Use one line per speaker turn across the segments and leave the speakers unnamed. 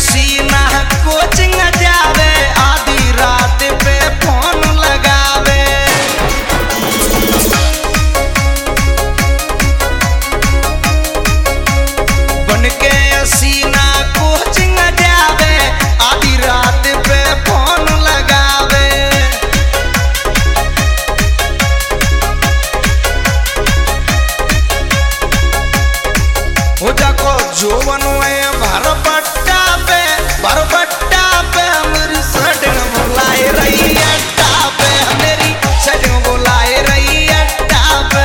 सीना कोचिंग जावे आधी रात पे फोन लगावे। बन के सीना कोचिंग जावे आधी रात पे फोन लगावे। हो जाको जोवन भरपट्टा पे मेरी सटन बुलाए रही अट्टा पे, मेरी सटन बुलाए रही अट्टा पे।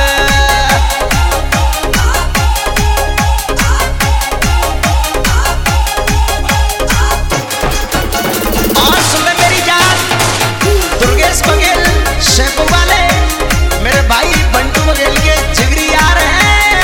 और सुन मेरी जान दुर्गेश बघेल शेप वाले मेरे भाई बंटू बघेल के जिगरी यार हैं।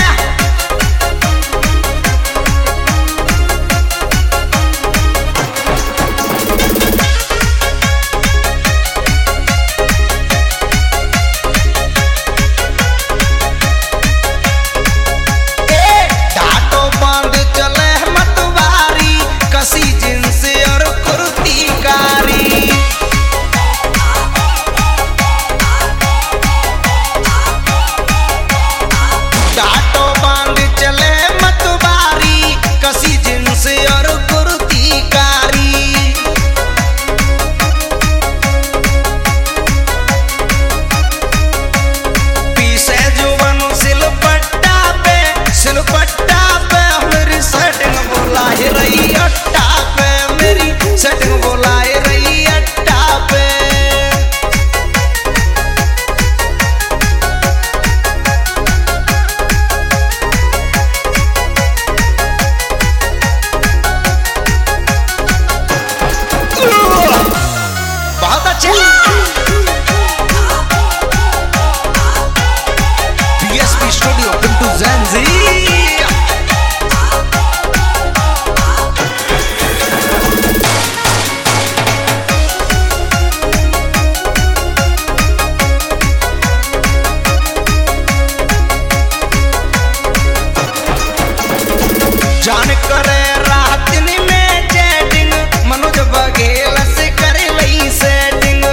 जान करे रात में चैटिंग मनोज बघेल से करे वही सेटिंग।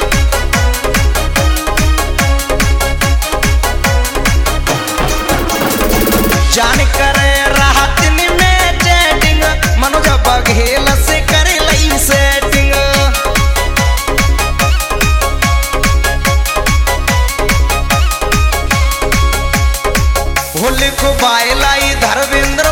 जान करे रात में चैटिंग मनोज बघेल से करे वही सेटिंग। हो लिखो बायलाई धर्मेंद्र